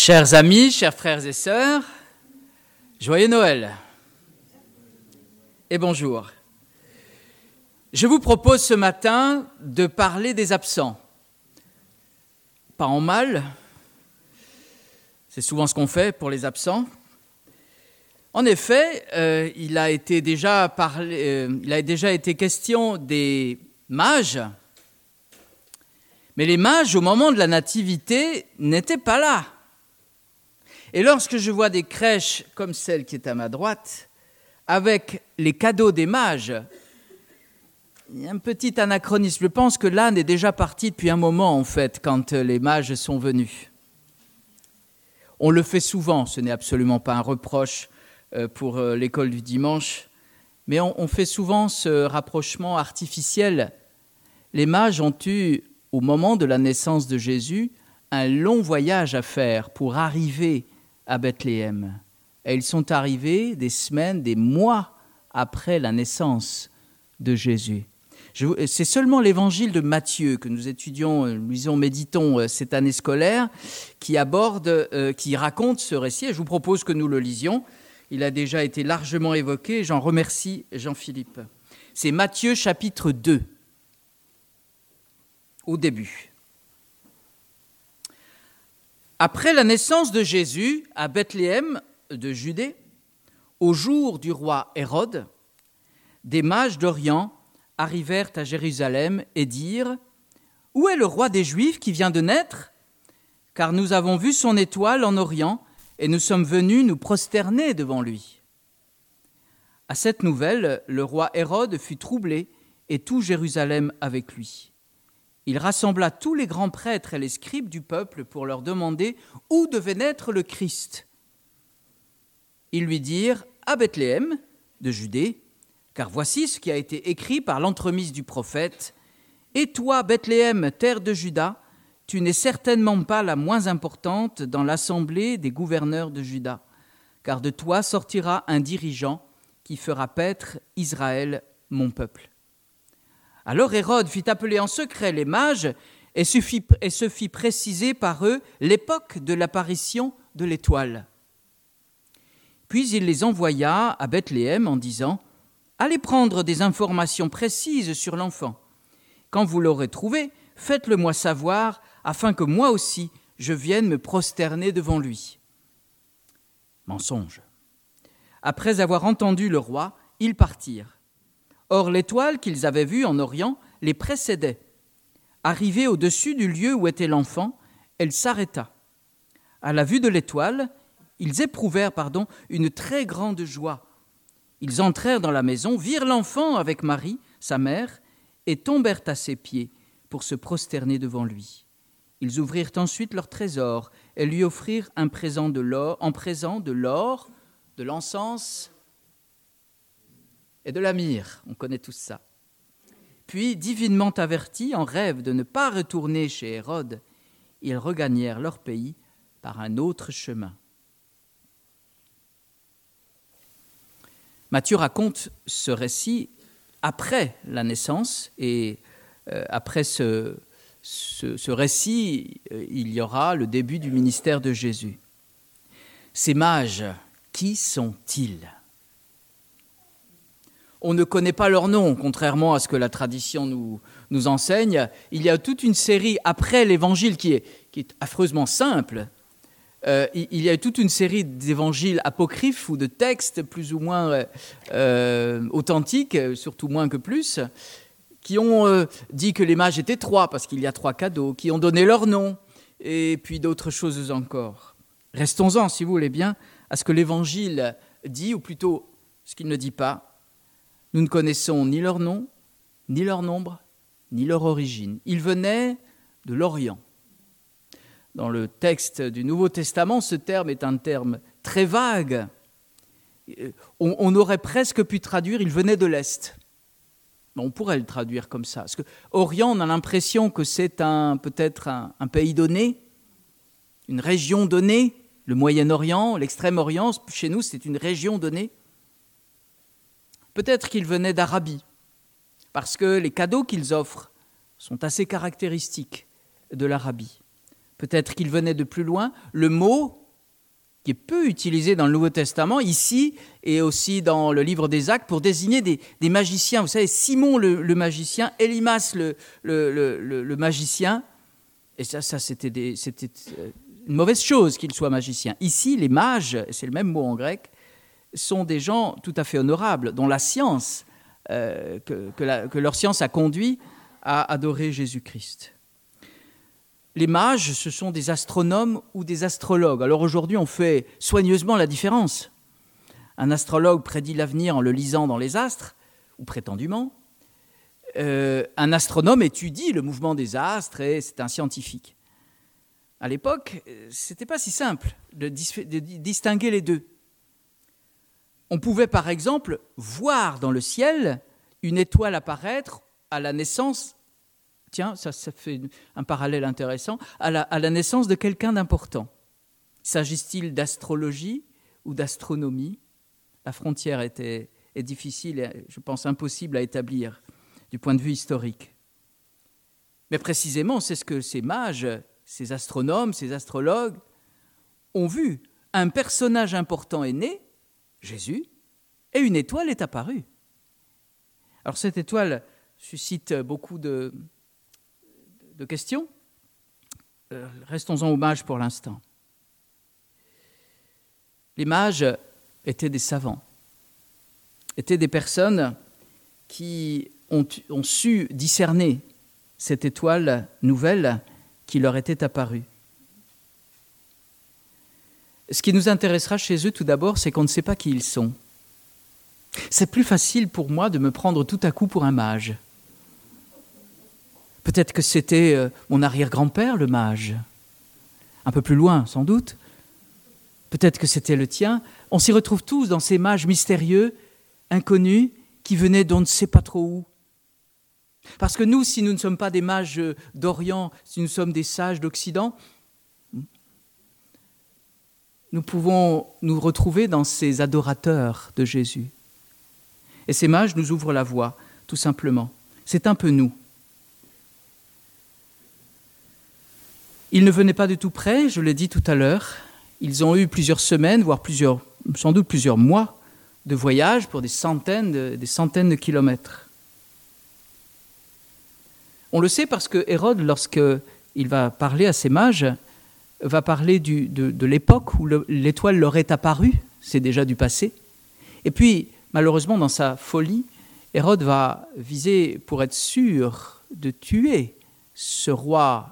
Chers amis, chers frères et sœurs, joyeux Noël et bonjour. Je vous propose ce matin de parler des absents. Pas en mal, c'est souvent ce qu'on fait pour les absents. En effet, il a déjà été question des mages, mais les mages, au moment de la nativité, n'étaient pas là. Et lorsque je vois des crèches comme celle qui est à ma droite, avec les cadeaux des mages, il y a un petit anachronisme. Je pense que l'âne est déjà parti depuis un moment, en fait, quand les mages sont venus. On le fait souvent, ce n'est absolument pas un reproche pour l'école du dimanche, mais on fait souvent ce rapprochement artificiel. Les mages ont eu, au moment de la naissance de Jésus, un long voyage à faire pour arriver à Bethléem. Et ils sont arrivés des semaines, des mois après la naissance de Jésus. C'est seulement l'évangile de Matthieu que nous étudions, méditons cette année scolaire, qui raconte ce récit. Et je vous propose que nous le lisions. Il a déjà été largement évoqué. J'en remercie Jean-Philippe. C'est Matthieu chapitre 2, au début. Après la naissance de Jésus à Bethléem de Judée, au jour du roi Hérode, des mages d'Orient arrivèrent à Jérusalem et dirent « Où est le roi des Juifs qui vient de naître ? Car nous avons vu son étoile en Orient et nous sommes venus nous prosterner devant lui. » À cette nouvelle, le roi Hérode fut troublé et tout Jérusalem avec lui. Il rassembla tous les grands prêtres et les scribes du peuple pour leur demander où devait naître le Christ. Ils lui dirent « À Bethléem de Judée, car voici ce qui a été écrit par l'entremise du prophète. Et toi, Bethléem, terre de Juda, tu n'es certainement pas la moins importante dans l'assemblée des gouverneurs de Juda, car de toi sortira un dirigeant qui fera paître Israël, mon peuple. » Alors Hérode fit appeler en secret les mages et se fit préciser par eux l'époque de l'apparition de l'étoile. Puis il les envoya à Bethléem en disant « Allez prendre des informations précises sur l'enfant. Quand vous l'aurez trouvé, faites-le-moi savoir, afin que moi aussi je vienne me prosterner devant lui. » Mensonge. Après avoir entendu le roi, ils partirent. Or, l'étoile qu'ils avaient vue en Orient les précédait. Arrivée au-dessus du lieu où était l'enfant, elle s'arrêta. À la vue de l'étoile, ils éprouvèrent une très grande joie. Ils entrèrent dans la maison, virent l'enfant avec Marie, sa mère, et tombèrent à ses pieds pour se prosterner devant lui. Ils ouvrirent ensuite leur trésor et lui offrirent en présent de l'or, de l'encens et de la myrrhe, on connaît tous ça. Puis, divinement avertis, en rêve de ne pas retourner chez Hérode, ils regagnèrent leur pays par un autre chemin. Matthieu raconte ce récit après la naissance, et après ce récit, il y aura le début du ministère de Jésus. Ces mages, qui sont-ils ? On ne connaît pas leur nom, contrairement à ce que la tradition nous enseigne. Il y a toute une série, après l'évangile qui est affreusement simple, il y a toute une série d'évangiles apocryphes ou de textes plus ou moins authentiques, surtout moins que plus, qui ont dit que les mages étaient 3, parce qu'il y a 3 cadeaux, qui ont donné leur nom, et puis d'autres choses encore. Restons-en, si vous voulez bien, à ce que l'évangile dit, ou plutôt ce qu'il ne dit pas. Nous ne connaissons ni leur nom, ni leur nombre, ni leur origine. Ils venaient de l'Orient. Dans le texte du Nouveau Testament, ce terme est un terme très vague. On aurait presque pu traduire « ils venaient de l'Est ». On pourrait le traduire comme ça. Parce que Orient, on a l'impression que c'est peut-être un pays donné, une région donnée. Le Moyen-Orient, l'Extrême-Orient, chez nous, c'est une région donnée. Peut-être qu'ils venaient d'Arabie, parce que les cadeaux qu'ils offrent sont assez caractéristiques de l'Arabie. Peut-être qu'ils venaient de plus loin. Le mot qui est peu utilisé dans le Nouveau Testament, ici et aussi dans le livre des Actes, pour désigner des magiciens. Vous savez, Simon le magicien, Élymas le magicien, et ça c'était une mauvaise chose qu'il soit magicien. Ici, les mages, c'est le même mot en grec, sont des gens tout à fait honorables, dont la science, que leur science a conduit à adorer Jésus-Christ. Les mages, ce sont des astronomes ou des astrologues. Alors aujourd'hui, on fait soigneusement la différence. Un astrologue prédit l'avenir en le lisant dans les astres, ou prétendument. Un astronome étudie le mouvement des astres et c'est un scientifique. À l'époque, ce n'était pas si simple de distinguer les deux. On pouvait par exemple voir dans le ciel une étoile apparaître à la naissance. Tiens, ça fait un parallèle intéressant, à la naissance de quelqu'un d'important. S'agit-il d'astrologie ou d'astronomie ? La frontière est difficile et, je pense, impossible à établir du point de vue historique. Mais précisément, c'est ce que ces mages, ces astronomes, ces astrologues ont vu. Un personnage important est né, Jésus, et une étoile est apparue. Alors cette étoile suscite beaucoup de questions. Restons-en aux mages pour l'instant. Les mages étaient des savants, étaient des personnes qui ont su discerner cette étoile nouvelle qui leur était apparue. Ce qui nous intéressera chez eux tout d'abord, c'est qu'on ne sait pas qui ils sont. C'est plus facile pour moi de me prendre tout à coup pour un mage. Peut-être que c'était mon arrière-grand-père, le mage. Un peu plus loin, sans doute. Peut-être que c'était le tien. On s'y retrouve tous dans ces mages mystérieux, inconnus, qui venaient d'on ne sait pas trop où. Parce que nous, si nous ne sommes pas des mages d'Orient, si nous sommes des sages d'Occident, nous pouvons nous retrouver dans ces adorateurs de Jésus. Et ces mages nous ouvrent la voie, tout simplement. C'est un peu nous. Ils ne venaient pas de tout près, je l'ai dit tout à l'heure. Ils ont eu plusieurs semaines, voire sans doute plusieurs mois de voyage pour des centaines de kilomètres. On le sait parce que Hérode, lorsqu'il va parler à ces mages, va parler de l'époque où l'étoile leur est apparue, c'est déjà du passé. Et puis, malheureusement, dans sa folie, Hérode va viser, pour être sûr de tuer ce roi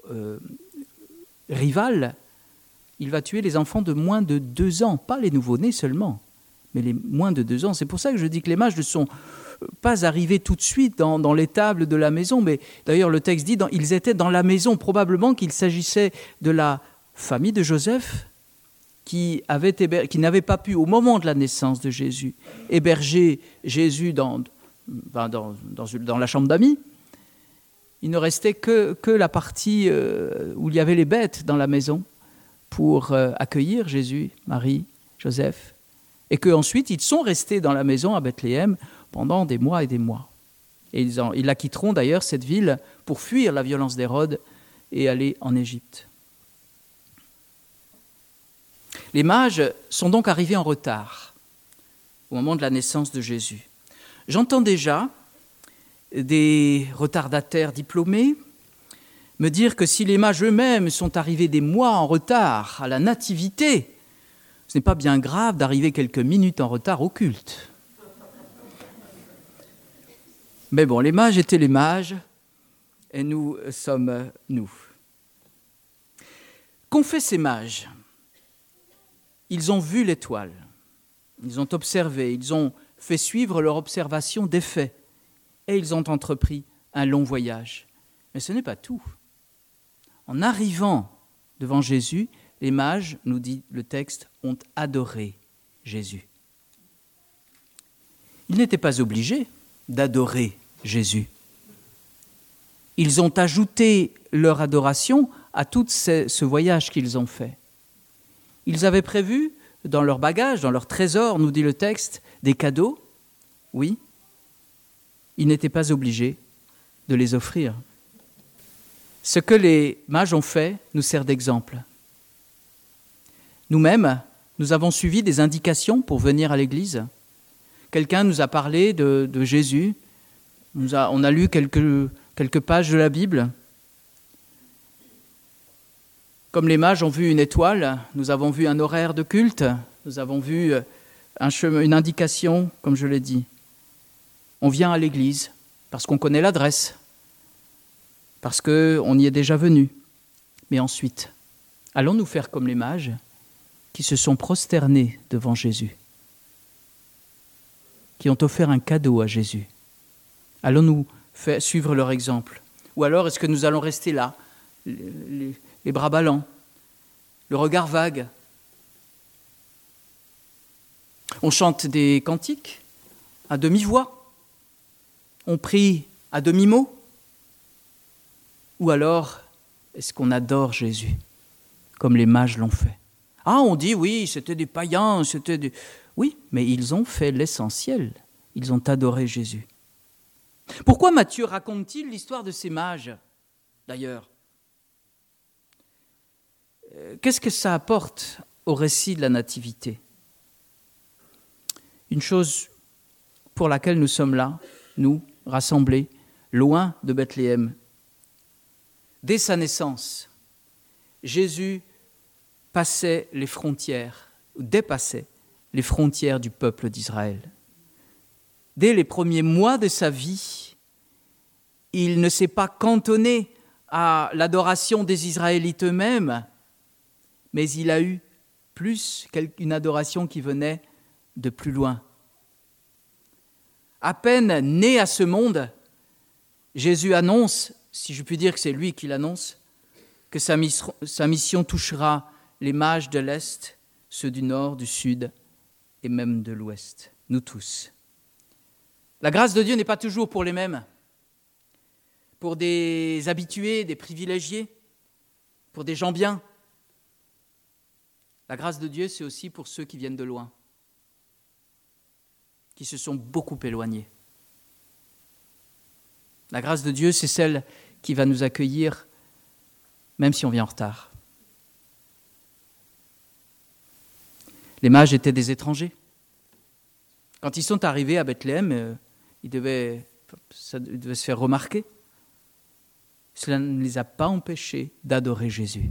rival, il va tuer les enfants de moins de 2 ans, pas les nouveau-nés seulement, mais les moins de 2 ans. C'est pour ça que je dis que les mages ne sont pas arrivés tout de suite dans l'étable de la maison, mais d'ailleurs le texte dit ils étaient dans la maison, probablement qu'il s'agissait de la famille de Joseph qui n'avait pas pu, au moment de la naissance de Jésus, héberger Jésus dans la chambre d'amis. Il ne restait que la partie où il y avait les bêtes dans la maison pour accueillir Jésus, Marie, Joseph, et qu'ensuite ils sont restés dans la maison à Bethléem pendant des mois et des mois. Et ils la quitteront d'ailleurs, cette ville, pour fuir la violence d'Hérode et aller en Égypte. Les mages sont donc arrivés en retard au moment de la naissance de Jésus. J'entends déjà des retardataires diplômés me dire que si les mages eux-mêmes sont arrivés des mois en retard à la nativité, ce n'est pas bien grave d'arriver quelques minutes en retard au culte. Mais bon, les mages étaient les mages, et nous sommes nous. Qu'ont fait ces mages ? Ils ont vu l'étoile, ils ont observé, ils ont fait suivre leur observation des faits, et ils ont entrepris un long voyage. Mais ce n'est pas tout. En arrivant devant Jésus, les mages, nous dit le texte, ont adoré Jésus. Ils n'étaient pas obligés d'adorer Jésus. Ils ont ajouté leur adoration à tout ce voyage qu'ils ont fait. Ils avaient prévu dans leur bagage, dans leur trésor, nous dit le texte, des cadeaux. Oui, ils n'étaient pas obligés de les offrir. Ce que les mages ont fait nous sert d'exemple. Nous-mêmes, nous avons suivi des indications pour venir à l'église. Quelqu'un nous a parlé de Jésus. On a lu quelques pages de la Bible. Comme les mages ont vu une étoile, nous avons vu un horaire de culte, nous avons vu une indication, comme je l'ai dit. On vient à l'église parce qu'on connaît l'adresse, parce qu'on y est déjà venu. Mais ensuite, allons-nous faire comme les mages qui se sont prosternés devant Jésus, qui ont offert un cadeau à Jésus? Allons-nous suivre leur exemple? Ou alors est-ce que nous allons rester là, les bras ballants, le regard vague? On chante des cantiques à demi-voix, on prie à demi-mot, ou alors est-ce qu'on adore Jésus comme les mages l'ont fait? Ah, on dit oui, c'était des païens, Oui, mais ils ont fait l'essentiel, ils ont adoré Jésus. Pourquoi Matthieu raconte-t-il l'histoire de ces mages, d'ailleurs? Qu'est-ce que ça apporte au récit de la Nativité? Une chose pour laquelle nous sommes là, nous, rassemblés, loin de Bethléem. Dès sa naissance, Jésus passait les frontières, ou dépassait les frontières du peuple d'Israël. Dès les premiers mois de sa vie, il ne s'est pas cantonné à l'adoration des Israélites eux-mêmes, mais il a eu plus qu'une adoration qui venait de plus loin. À peine né à ce monde, Jésus annonce, si je puis dire que c'est lui qui l'annonce, que sa mission touchera les mages de l'Est, ceux du Nord, du Sud et même de l'Ouest, nous tous. La grâce de Dieu n'est pas toujours pour les mêmes, pour des habitués, des privilégiés, pour des gens bien. La grâce de Dieu, c'est aussi pour ceux qui viennent de loin, qui se sont beaucoup éloignés. La grâce de Dieu, c'est celle qui va nous accueillir, même si on vient en retard. Les mages étaient des étrangers. Quand ils sont arrivés à Bethléem, ils devaient se faire remarquer. Cela ne les a pas empêchés d'adorer Jésus.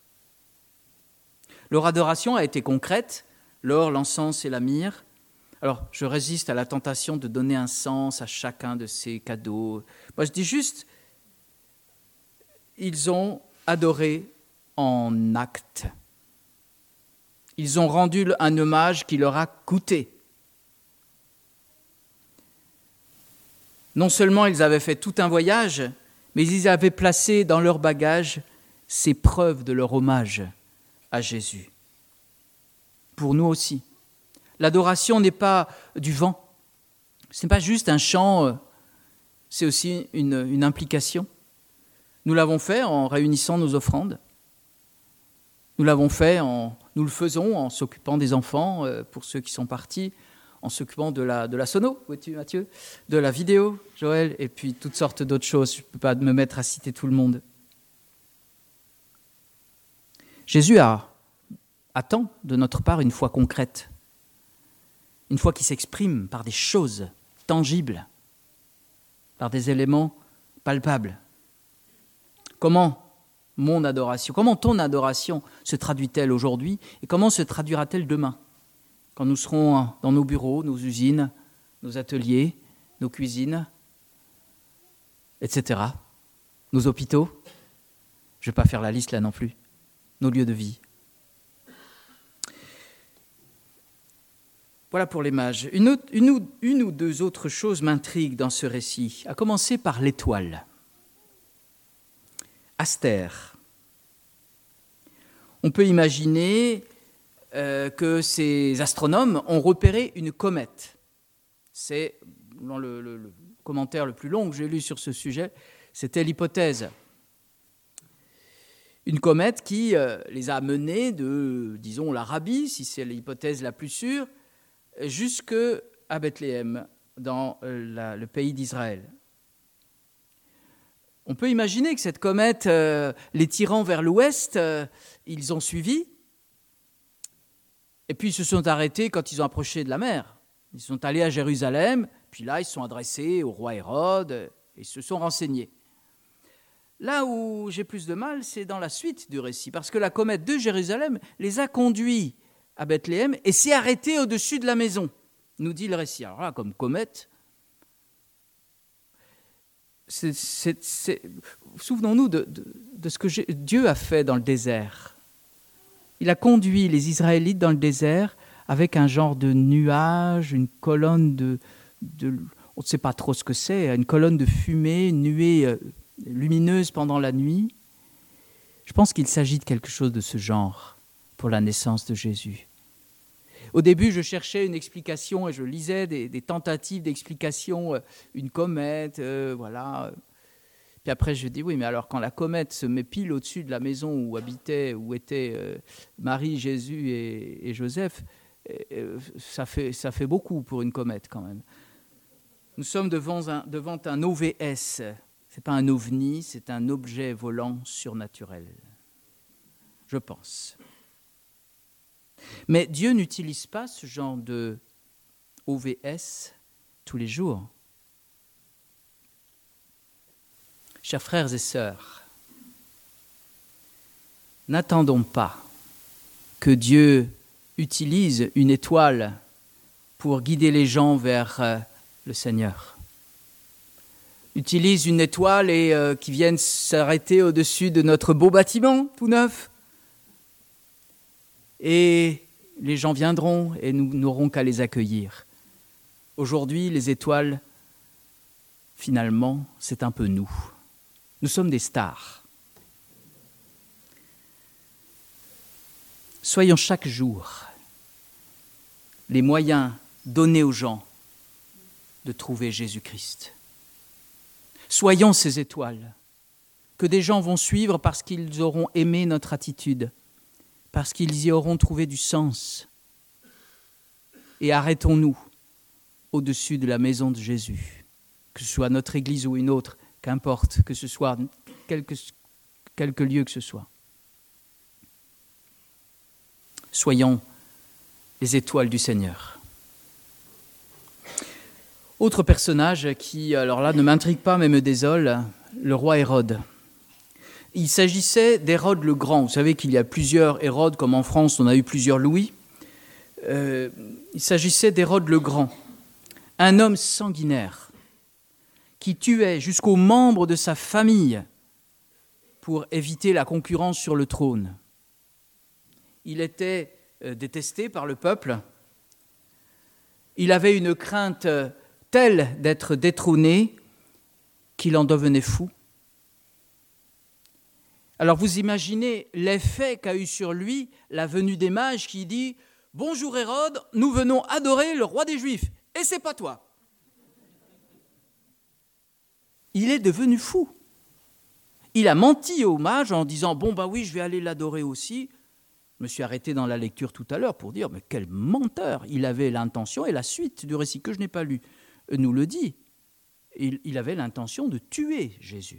Leur adoration a été concrète, l'or, l'encens et la myrrhe. Alors, je résiste à la tentation de donner un sens à chacun de ces cadeaux. Moi, je dis juste, ils ont adoré en acte. Ils ont rendu un hommage qui leur a coûté. Non seulement ils avaient fait tout un voyage, mais ils avaient placé dans leur bagage ces preuves de leur hommage à Jésus. Pour nous aussi. L'adoration n'est pas du vent. Ce n'est pas juste un chant, c'est aussi une implication. Nous l'avons fait en réunissant nos offrandes. Nous le faisons en s'occupant des enfants, pour ceux qui sont partis, en s'occupant de la sono, où es-tu Mathieu, de la vidéo, Joël, et puis toutes sortes d'autres choses. Je ne peux pas me mettre à citer tout le monde. Jésus attend de notre part une foi concrète, une foi qui s'exprime par des choses tangibles, par des éléments palpables. Comment ton adoration se traduit-elle aujourd'hui et comment se traduira-t-elle demain, quand nous serons dans nos bureaux, nos usines, nos ateliers, nos cuisines, etc., nos hôpitaux, je ne vais pas faire la liste là non plus, nos lieux de vie. Voilà pour les mages. Une ou deux autres choses m'intriguent dans ce récit, à commencer par l'étoile. Astère. On peut imaginer que ces astronomes ont repéré une comète. C'est, dans le commentaire le plus long que j'ai lu sur ce sujet, c'était l'hypothèse. Une comète qui les a menés de, disons, l'Arabie, si c'est l'hypothèse la plus sûre, jusqu'à Bethléem, dans le pays d'Israël. On peut imaginer que cette comète, les tirant vers l'ouest, ils ont suivi, et puis ils se sont arrêtés quand ils ont approché de la mer. Ils sont allés à Jérusalem, puis là ils se sont adressés au roi Hérode, et ils se sont renseignés. Là où j'ai plus de mal, c'est dans la suite du récit, parce que la comète de Jérusalem les a conduits à Bethléem et s'est arrêtée au-dessus de la maison, nous dit le récit. Alors là, comme comète, souvenons-nous de ce que Dieu a fait dans le désert. Il a conduit les Israélites dans le désert avec un genre de nuage, une colonne de on ne sait pas trop ce que c'est, une colonne de fumée, une nuée lumineuse pendant la nuit. Je pense qu'il s'agit de quelque chose de ce genre pour la naissance de Jésus. Au début, je cherchais une explication et je lisais des tentatives d'explication, une comète, voilà. Puis après, je dis oui, mais alors quand la comète se met pile au-dessus de la maison où étaient Marie, Jésus et Joseph, ça fait beaucoup pour une comète quand même. Nous sommes devant un OVS. Ce n'est pas un ovni, c'est un objet volant surnaturel, je pense. Mais Dieu n'utilise pas ce genre de OVS tous les jours. Chers frères et sœurs, n'attendons pas que Dieu utilise une étoile pour guider les gens vers le Seigneur. Utilise une étoile et qui vienne s'arrêter au-dessus de notre beau bâtiment tout neuf. Et les gens viendront et nous n'aurons qu'à les accueillir. Aujourd'hui, les étoiles, finalement, c'est un peu nous. Nous sommes des stars. Soyons chaque jour les moyens donnés aux gens de trouver Jésus-Christ. Soyons ces étoiles que des gens vont suivre parce qu'ils auront aimé notre attitude, parce qu'ils y auront trouvé du sens. Et arrêtons-nous au-dessus de la maison de Jésus, que ce soit notre église ou une autre, qu'importe, que ce soit quelque lieu que ce soit. Soyons les étoiles du Seigneur. Autre personnage qui, alors là, ne m'intrigue pas mais me désole, le roi Hérode. Il s'agissait d'Hérode le Grand. Vous savez qu'il y a plusieurs Hérodes, comme en France, on a eu plusieurs Louis. Il s'agissait d'Hérode le Grand, un homme sanguinaire qui tuait jusqu'aux membres de sa famille pour éviter la concurrence sur le trône. Il était détesté par le peuple. Il avait une crainte telle d'être détrôné qu'il en devenait fou. Alors vous imaginez l'effet qu'a eu sur lui la venue des mages qui dit « Bonjour Hérode, nous venons adorer le roi des Juifs, et c'est pas toi !» Il est devenu fou. Il a menti aux mages en disant « Bon, bah oui, je vais aller l'adorer aussi ». Je me suis arrêté dans la lecture tout à l'heure pour dire « Mais quel menteur !» Il avait l'intention, et la suite du récit que je n'ai pas lu nous le dit, il avait l'intention de tuer Jésus.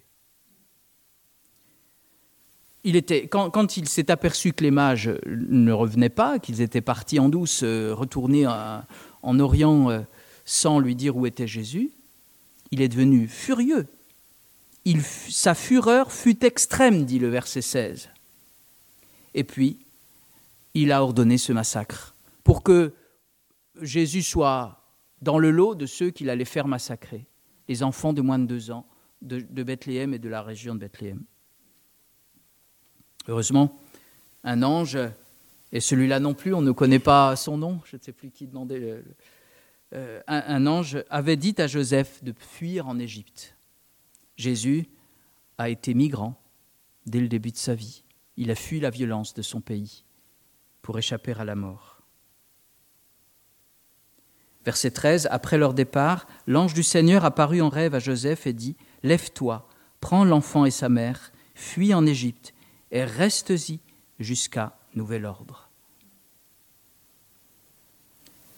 Quand il s'est aperçu que les mages ne revenaient pas, qu'ils étaient partis en douce, retournés en Orient sans lui dire où était Jésus, il est devenu furieux. Sa fureur fut extrême, dit le verset 16. Et puis, il a ordonné ce massacre pour que Jésus soit dans le lot de ceux qu'il allait faire massacrer, les enfants de moins de 2 ans de Bethléem et de la région de Bethléem. Heureusement, un ange, et celui-là non plus, on ne connaît pas son nom, je ne sais plus qui demandait, un ange avait dit à Joseph de fuir en Égypte. Jésus a été migrant dès le début de sa vie. Il a fui la violence de son pays pour échapper à la mort. Verset 13, après leur départ, l'ange du Seigneur apparut en rêve à Joseph et dit « Lève-toi, prends l'enfant et sa mère, fuis en Égypte et reste-y jusqu'à nouvel ordre. »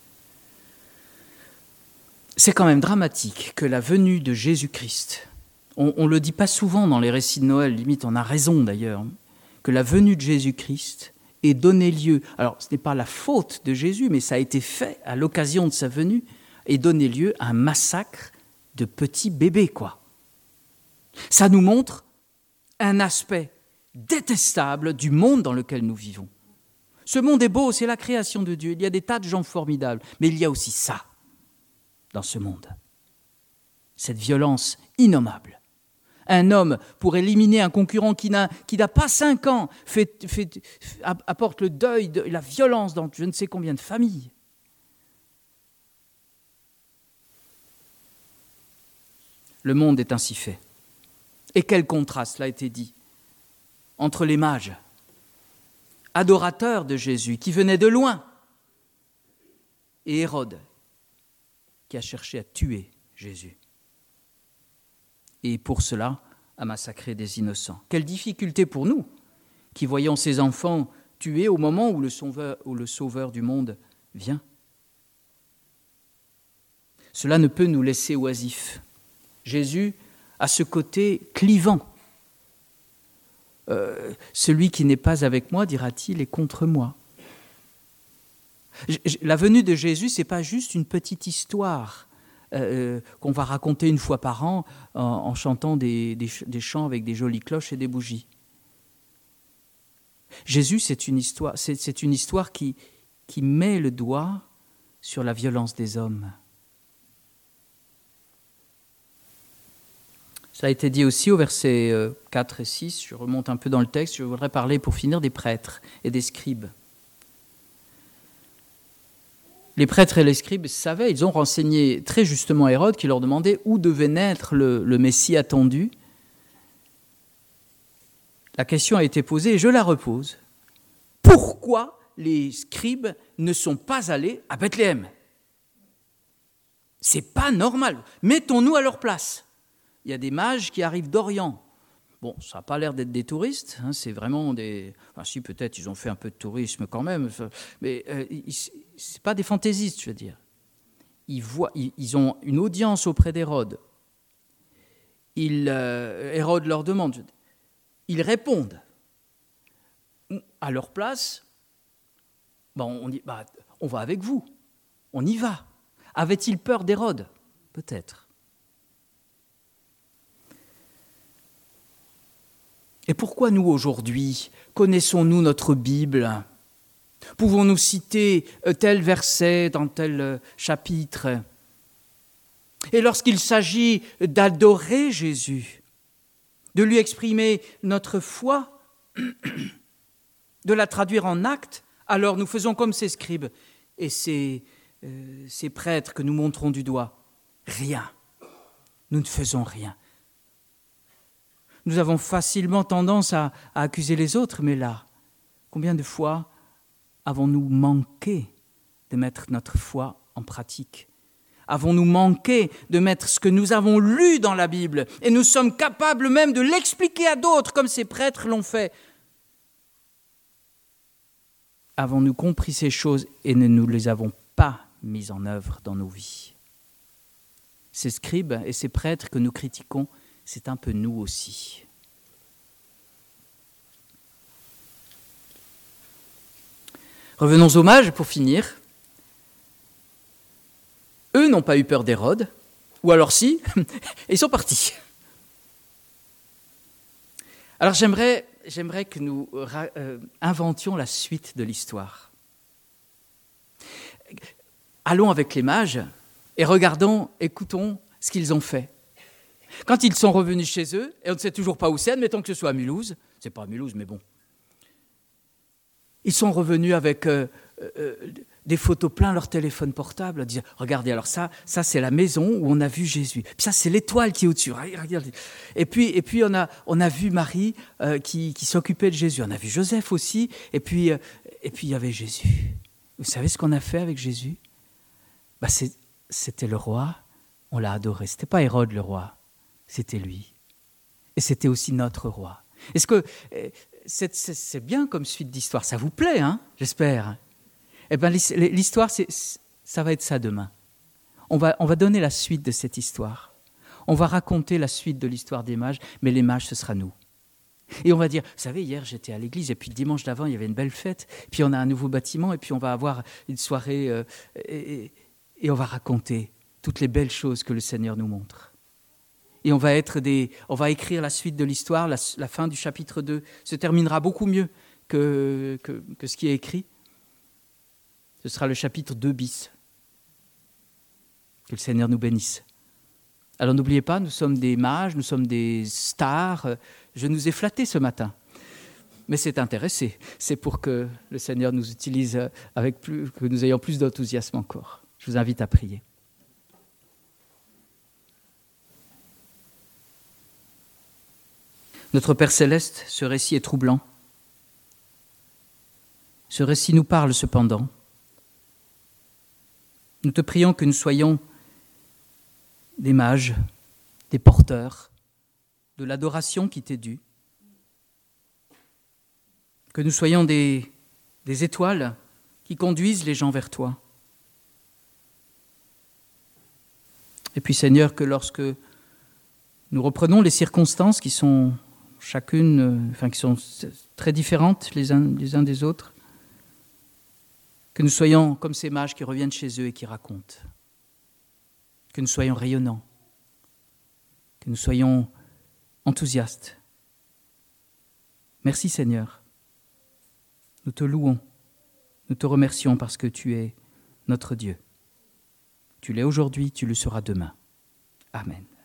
C'est quand même dramatique que la venue de Jésus-Christ On ne le dit pas souvent dans les récits de Noël, limite on a raison d'ailleurs, que la venue de Jésus-Christ ait donné lieu, alors ce n'est pas la faute de Jésus, mais ça a été fait à l'occasion de sa venue, et donné lieu à un massacre de petits bébés, quoi. Ça nous montre un aspect détestable du monde dans lequel nous vivons. Ce monde est beau, c'est la création de Dieu, il y a des tas de gens formidables, mais il y a aussi ça dans ce monde. Cette violence innommable. Un homme, pour éliminer un concurrent qui n'a pas 5 ans, apporte le deuil, la violence dans je ne sais combien de familles. Le monde est ainsi fait. Et quel contraste, cela a été dit, entre les mages, adorateurs de Jésus, qui venaient de loin, et Hérode, qui a cherché à tuer Jésus. Et pour cela, a massacré des innocents. Quelle difficulté pour nous, qui voyons ces enfants tués au moment où le Sauveur du monde vient. Cela ne peut nous laisser oisifs. Jésus a ce côté clivant. Celui qui n'est pas avec moi, dira-t-il, est contre moi. La venue de Jésus, ce n'est pas juste une petite histoire qu'on va raconter une fois par an en chantant des chants avec des jolies cloches et des bougies. Jésus, c'est une histoire qui met le doigt sur la violence des hommes. Ça a été dit aussi au verset 4 et 6, je remonte un peu dans le texte, je voudrais parler pour finir des prêtres et des scribes. Les prêtres et les scribes savaient, ils ont renseigné très justement Hérode qui leur demandait où devait naître le Messie attendu. La question a été posée et je la repose. Pourquoi les scribes ne sont pas allés à Bethléem ? C'est pas normal. Mettons-nous à leur place. Il y a des mages qui arrivent d'Orient. Bon, ça n'a pas l'air d'être des touristes, hein, c'est vraiment des... Enfin, si, peut-être, ils ont fait un peu de tourisme quand même, mais ce n'est pas des fantaisistes, je veux dire. Ils ont une audience auprès d'Hérode. Hérode leur demande. Ils répondent. À leur place, on dit, on va avec vous. On y va. Avait-il peur d'Hérode ? Peut-être. Et pourquoi nous, aujourd'hui, connaissons-nous notre Bible ? Pouvons-nous citer tel verset dans tel chapitre ? Et lorsqu'il s'agit d'adorer Jésus, de lui exprimer notre foi, de la traduire en actes, alors nous faisons comme ces scribes et ces prêtres que nous montrons du doigt. Rien. Nous ne faisons rien. Nous avons facilement tendance à accuser les autres, mais là, combien de fois avons-nous manqué de mettre notre foi en pratique ? Avons-nous manqué de mettre ce que nous avons lu dans la Bible et nous sommes capables même de l'expliquer à d'autres comme ces prêtres l'ont fait ? Avons-nous compris ces choses et ne nous les avons pas mises en œuvre dans nos vies ? Ces scribes et ces prêtres que nous critiquons, c'est un peu nous aussi. Revenons aux mages pour finir. Eux n'ont pas eu peur d'Hérode, ou alors si, ils sont partis. Alors j'aimerais que nous inventions la suite de l'histoire. Allons avec les mages et écoutons ce qu'ils ont fait. Quand ils sont revenus chez eux, et on ne sait toujours pas où c'est, admettons que ce soit à Mulhouse, c'est pas à Mulhouse, mais bon. Ils sont revenus avec des photos plein leur téléphone portable, disant « Regardez, alors ça c'est la maison où on a vu Jésus. Puis ça, c'est l'étoile qui est au-dessus. Regardez. » Et puis on a vu Marie qui s'occupait de Jésus. On a vu Joseph aussi. Et puis il y avait Jésus. Vous savez ce qu'on a fait avec Jésus ? C'était le roi. On l'a adoré. C'était pas Hérode le roi. C'était lui. Et c'était aussi notre roi. Est-ce que c'est bien comme suite d'histoire ? Ça vous plaît, hein ? J'espère. Eh bien, l'histoire, ça va être ça demain. On va donner la suite de cette histoire. On va raconter la suite de l'histoire des mages, mais les mages, ce sera nous. Et on va dire, vous savez, hier j'étais à l'église, et puis le dimanche d'avant, il y avait une belle fête, puis on a un nouveau bâtiment, et puis on va avoir une soirée, et on va raconter toutes les belles choses que le Seigneur nous montre. Et on va écrire la suite de l'histoire, la fin du chapitre 2 se terminera beaucoup mieux que ce qui est écrit. Ce sera le chapitre 2 bis. Que le Seigneur nous bénisse. Alors n'oubliez pas, nous sommes des mages, nous sommes des stars. Je nous ai flattés ce matin. Mais c'est intéressé. C'est pour que le Seigneur nous utilise que nous ayons plus d'enthousiasme encore. Je vous invite à prier. Notre Père Céleste, ce récit est troublant. Ce récit nous parle cependant. Nous te prions que nous soyons des mages, des porteurs de l'adoration qui t'est due, que nous soyons des étoiles qui conduisent les gens vers toi. Et puis Seigneur, que lorsque nous reprenons les circonstances qui sont qui sont très différentes les uns des autres, que nous soyons comme ces mages qui reviennent chez eux et qui racontent, que nous soyons rayonnants, que nous soyons enthousiastes. Merci Seigneur, nous te louons, nous te remercions parce que tu es notre Dieu. Tu l'es aujourd'hui, tu le seras demain. Amen.